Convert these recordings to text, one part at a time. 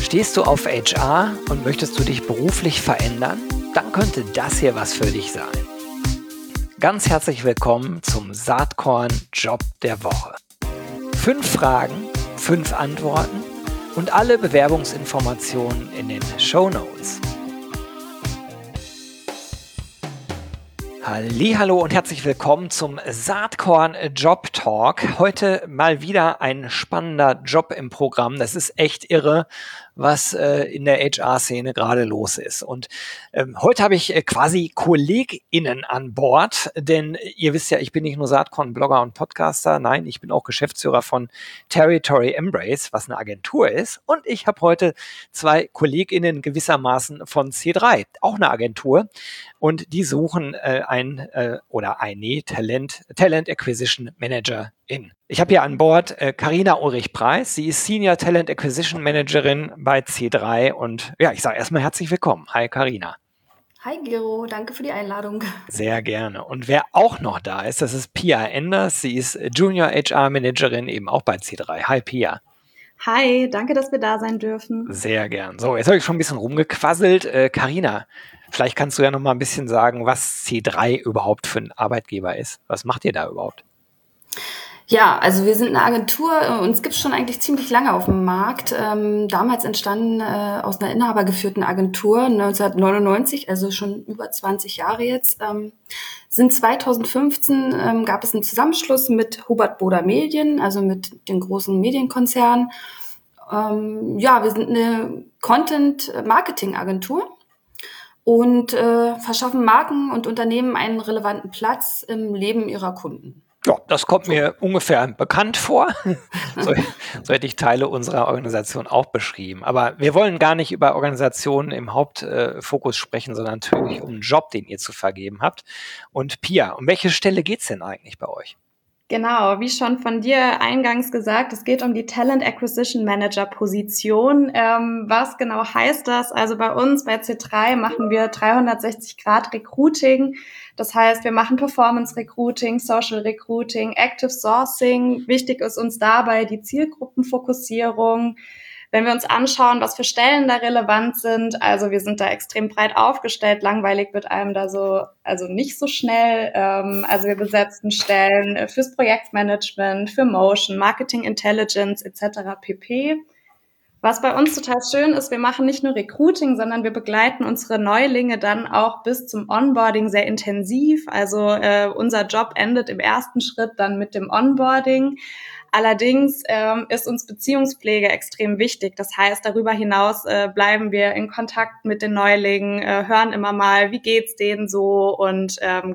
Stehst du auf HR und möchtest du dich beruflich verändern? Dann könnte das hier was für dich sein. Ganz herzlich willkommen zum Saatkorn Job der Woche. 5 Fragen, 5 Antworten und alle Bewerbungsinformationen in den Shownotes. Hallihallo und herzlich willkommen zum Saatkorn Job Talk. Heute mal wieder ein spannender Job im Programm. Das ist echt irre, was in der HR-Szene gerade los ist. Und heute habe ich quasi KollegInnen an Bord, denn ihr wisst ja, ich bin nicht nur Saatkorn-Blogger und Podcaster, nein, ich bin auch Geschäftsführer von Territory Embrace, was eine Agentur ist. Und ich habe heute 2 KollegInnen gewissermaßen von C3, auch eine Agentur. Und die suchen eine Talent Acquisition Managerin. Ich habe hier an Bord Carina Ulrich-Preis. Sie ist Senior Talent Acquisition Managerin bei C3 und ja, ich sage erstmal herzlich willkommen. Hi Carina. Hi Gero, danke für die Einladung. Sehr gerne. Und wer auch noch da ist, das ist Pia Enders. Sie ist Junior HR Managerin eben auch bei C3. Hi Pia. Hi, danke, dass wir da sein dürfen. Sehr gern. So, jetzt habe ich schon ein bisschen rumgequasselt. Carina, vielleicht kannst du ja noch mal ein bisschen sagen, was C3 überhaupt für ein Arbeitgeber ist. Was macht ihr da überhaupt? Ja, also wir sind eine Agentur, uns gibt es schon eigentlich ziemlich lange auf dem Markt. Damals entstanden aus einer inhabergeführten Agentur 1999, also schon über 20 Jahre jetzt. Sind 2015 gab es einen Zusammenschluss mit Hubert Boda Medien, also mit den großen Medienkonzernen. Wir sind eine Content-Marketing-Agentur und verschaffen Marken und Unternehmen einen relevanten Platz im Leben ihrer Kunden. Ja, das kommt mir ungefähr bekannt vor. So hätte ich Teile unserer Organisation auch beschrieben. Aber wir wollen gar nicht über Organisationen im Hauptfokus sprechen, sondern natürlich um einen Job, den ihr zu vergeben habt. Und Pia, um welche Stelle geht es denn eigentlich bei euch? Genau, wie schon von dir eingangs gesagt, es geht um die Talent Acquisition Manager Position. Was genau heißt das? Also bei uns, bei C3, machen wir 360° Recruiting. Das heißt, wir machen Performance Recruiting, Social Recruiting, Active Sourcing. Wichtig ist uns dabei die Zielgruppenfokussierung. Wenn wir uns anschauen, was für Stellen da relevant sind, also wir sind da extrem breit aufgestellt, langweilig wird einem da also nicht so schnell. Also wir besetzen Stellen fürs Projektmanagement, für Motion, Marketing Intelligence etc. pp. Was bei uns total schön ist, wir machen nicht nur Recruiting, sondern wir begleiten unsere Neulinge dann auch bis zum Onboarding sehr intensiv. Also unser Job endet im ersten Schritt dann mit dem Onboarding. Allerdings ist uns Beziehungspflege extrem wichtig. Das heißt, darüber hinaus bleiben wir in Kontakt mit den Neulingen, hören immer mal, wie geht's denen so und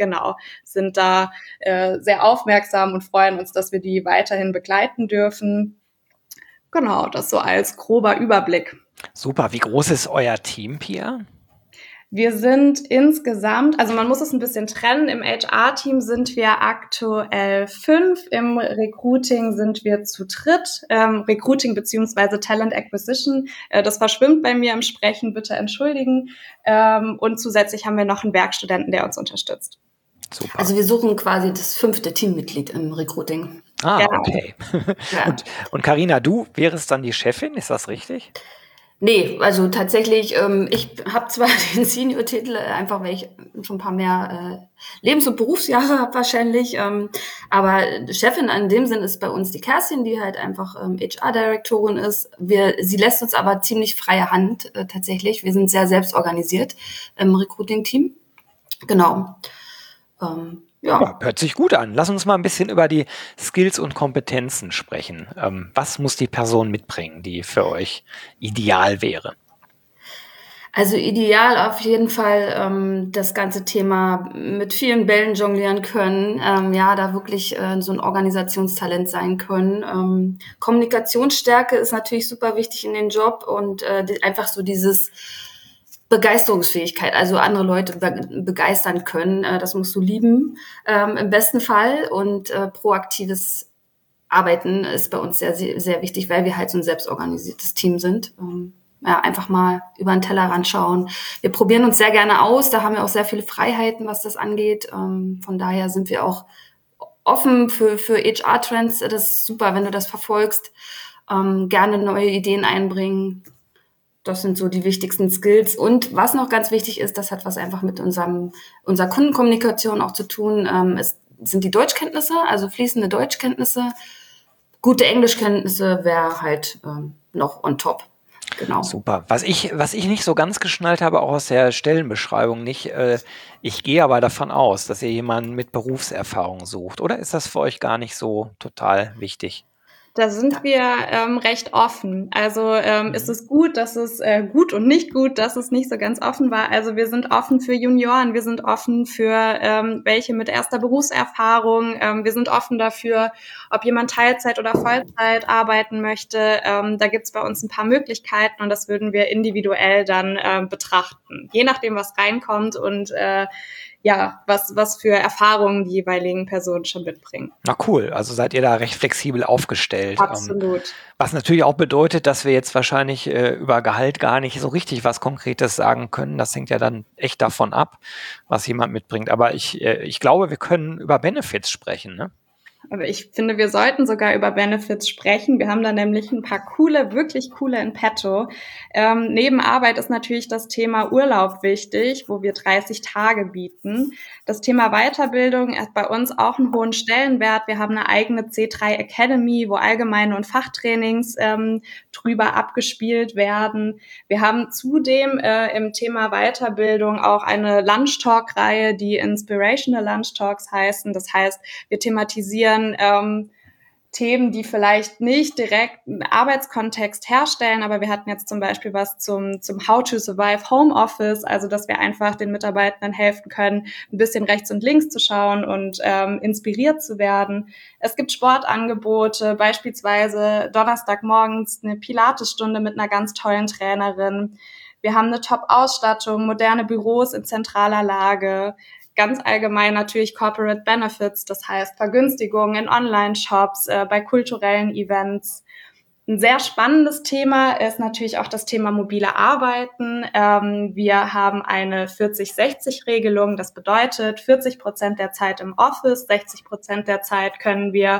sind da sehr aufmerksam und freuen uns, dass wir die weiterhin begleiten dürfen. Genau, das so als grober Überblick. Super, wie groß ist euer Team, Pia? Wir sind insgesamt, also man muss es ein bisschen trennen, im HR-Team sind wir aktuell 5, im Recruiting sind wir zu dritt, Recruiting beziehungsweise Talent Acquisition, das verschwimmt bei mir im Sprechen, bitte entschuldigen, und zusätzlich haben wir noch einen Werkstudenten, der uns unterstützt. Super. Also wir suchen quasi das 5. Teammitglied im Recruiting. Ja. Okay. Ja. Und Carina, du wärst dann die Chefin, ist das richtig? Nee, also tatsächlich, ich habe zwar den Senior-Titel, einfach weil ich schon ein paar mehr Lebens- und Berufsjahre habe wahrscheinlich, aber Chefin in dem Sinn ist bei uns die Kerstin, die halt einfach HR-Direktorin ist. Sie lässt uns aber ziemlich freie Hand tatsächlich. Wir sind sehr selbstorganisiert im Recruiting-Team. Genau. Ja, hört sich gut an. Lass uns mal ein bisschen über die Skills und Kompetenzen sprechen. Was muss die Person mitbringen, die für euch ideal wäre? Also ideal auf jeden Fall das ganze Thema mit vielen Bällen jonglieren können, da wirklich so ein Organisationstalent sein können. Kommunikationsstärke ist natürlich super wichtig in den Job und einfach so dieses Begeisterungsfähigkeit, also andere Leute begeistern können, das musst du lieben im besten Fall und proaktives Arbeiten ist bei uns sehr, sehr, sehr wichtig, weil wir halt so ein selbstorganisiertes Team sind. Einfach mal über den Tellerrand schauen. Wir probieren uns sehr gerne aus, da haben wir auch sehr viele Freiheiten, was das angeht. Von daher sind wir auch offen für HR-Trends. Das ist super, wenn du das verfolgst. Gerne neue Ideen einbringen. Das sind so die wichtigsten Skills. Und was noch ganz wichtig ist, das hat was einfach mit unserer Kundenkommunikation auch zu tun, sind die Deutschkenntnisse, also fließende Deutschkenntnisse. Gute Englischkenntnisse wäre halt noch on top. Genau. Super. Was ich nicht so ganz geschnallt habe, auch aus der Stellenbeschreibung nicht, ich gehe aber davon aus, dass ihr jemanden mit Berufserfahrung sucht. Oder ist das für euch gar nicht so total wichtig? Da sind wir recht offen. Also ist es gut, dass es gut und nicht gut, dass es nicht so ganz offen war. Also wir sind offen für Junioren, wir sind offen für welche mit erster Berufserfahrung, wir sind offen dafür, ob jemand Teilzeit oder Vollzeit arbeiten möchte. Da gibt's bei uns ein paar Möglichkeiten und das würden wir individuell dann betrachten, je nachdem, was reinkommt und was für Erfahrungen die jeweiligen Personen schon mitbringen. Na cool, also seid ihr da recht flexibel aufgestellt. Absolut. Was natürlich auch bedeutet, dass wir jetzt wahrscheinlich über Gehalt gar nicht so richtig was Konkretes sagen können. Das hängt ja dann echt davon ab, was jemand mitbringt. Aber ich glaube, wir können über Benefits sprechen, ne? Aber ich finde, wir sollten sogar über Benefits sprechen. Wir haben da nämlich ein paar wirklich coole in petto. Neben Arbeit ist natürlich das Thema Urlaub wichtig, wo wir 30 Tage bieten. Das Thema Weiterbildung hat bei uns auch einen hohen Stellenwert. Wir haben eine eigene C3 Academy, wo allgemeine und Fachtrainings drüber abgespielt werden. Wir haben zudem im Thema Weiterbildung auch eine Lunch Talk-Reihe, die Inspirational Lunch Talks heißen. Das heißt, wir thematisieren Themen, die vielleicht nicht direkt einen Arbeitskontext herstellen, aber wir hatten jetzt zum Beispiel was zum How to Survive Homeoffice, also dass wir einfach den Mitarbeitenden helfen können, ein bisschen rechts und links zu schauen und inspiriert zu werden. Es gibt Sportangebote, beispielsweise Donnerstagmorgens eine Pilatesstunde mit einer ganz tollen Trainerin. Wir haben eine Top-Ausstattung, moderne Büros in zentraler Lage. Ganz allgemein natürlich Corporate Benefits, das heißt Vergünstigungen in Online-Shops, bei kulturellen Events. Ein sehr spannendes Thema ist natürlich auch das Thema mobile Arbeiten. Wir haben eine 40-60-Regelung. Das bedeutet, 40% der Zeit im Office, 60% der Zeit können wir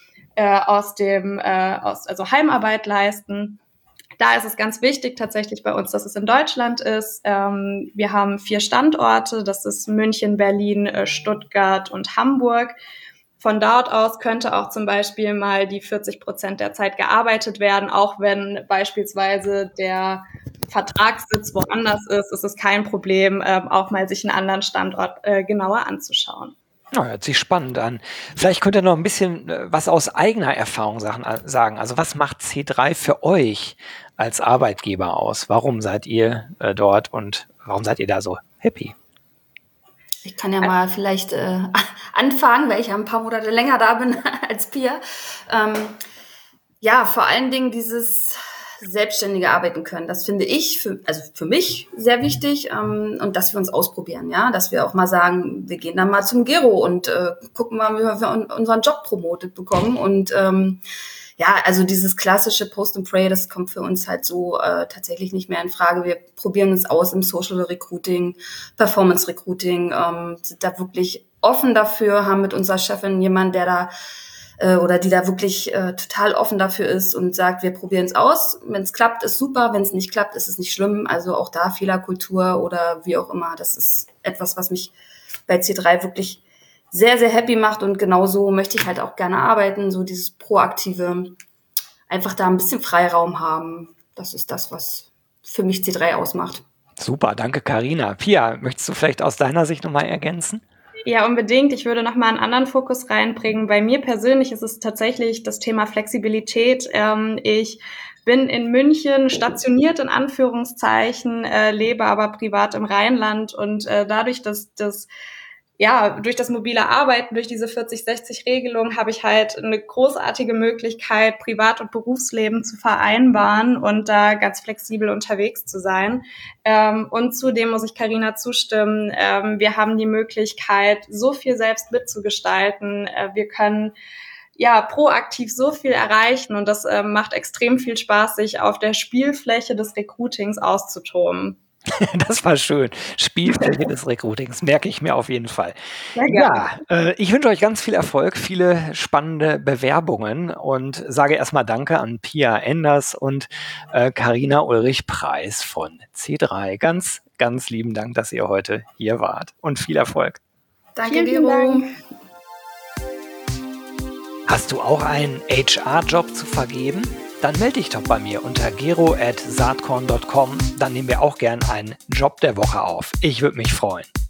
also Heimarbeit leisten. Da ist es ganz wichtig tatsächlich bei uns, dass es in Deutschland ist. Wir haben 4 Standorte, das ist München, Berlin, Stuttgart und Hamburg. Von dort aus könnte auch zum Beispiel mal die 40% der Zeit gearbeitet werden, auch wenn beispielsweise der Vertragssitz woanders ist es kein Problem, auch mal sich einen anderen Standort genauer anzuschauen. Ja, hört sich spannend an. Vielleicht könnt ihr noch ein bisschen was aus eigener Erfahrung sagen. Also was macht C3 für euch als Arbeitgeber aus? Warum seid ihr dort und warum seid ihr da so happy? Ich kann ja mal vielleicht anfangen, weil ich ja ein paar Monate länger da bin als Pia. Vor allen Dingen dieses selbstständige Arbeiten können. Das finde ich für mich sehr wichtig und dass wir uns ausprobieren, ja, dass wir auch mal sagen, wir gehen dann mal zum Gero und gucken mal, wie wir unseren Job promotet bekommen und also dieses klassische Post and Pray, das kommt für uns halt so tatsächlich nicht mehr in Frage. Wir probieren uns aus im Social Recruiting, Performance Recruiting, sind da wirklich offen dafür, haben mit unserer Chefin jemanden, der da oder die da wirklich total offen dafür ist und sagt, wir probieren es aus. Wenn es klappt, ist super. Wenn es nicht klappt, ist es nicht schlimm. Also auch da Fehlerkultur oder wie auch immer. Das ist etwas, was mich bei C3 wirklich sehr, sehr happy macht. Und genau so möchte ich halt auch gerne arbeiten. So dieses Proaktive, einfach da ein bisschen Freiraum haben. Das ist das, was für mich C3 ausmacht. Super, danke Carina. Pia, möchtest du vielleicht aus deiner Sicht nochmal ergänzen? Ja, unbedingt. Ich würde noch mal einen anderen Fokus reinbringen. Bei mir persönlich ist es tatsächlich das Thema Flexibilität. Ich bin in München stationiert, in Anführungszeichen, lebe aber privat im Rheinland und dadurch, dass durch das mobile Arbeiten, durch diese 40-60-Regelung habe ich halt eine großartige Möglichkeit, Privat- und Berufsleben zu vereinbaren und da ganz flexibel unterwegs zu sein. Und zudem muss ich Carina zustimmen, wir haben die Möglichkeit, so viel selbst mitzugestalten. Wir können proaktiv so viel erreichen und das macht extrem viel Spaß, sich auf der Spielfläche des Recruitings auszutoben. Das war schön. Spielfeld des Recruitings, merke ich mir auf jeden Fall. Sehr gerne. Ja, ich wünsche euch ganz viel Erfolg, viele spannende Bewerbungen und sage erstmal Danke an Pia Enders und Carina Ulrich-Preis von C3. Ganz, ganz lieben Dank, dass ihr heute hier wart und viel Erfolg. Danke, Vielen Gero. Dank. Hast du auch einen HR-Job zu vergeben? Dann melde dich doch bei mir unter gero@saatkorn.com. Dann nehmen wir auch gern einen Job der Woche auf. Ich würde mich freuen.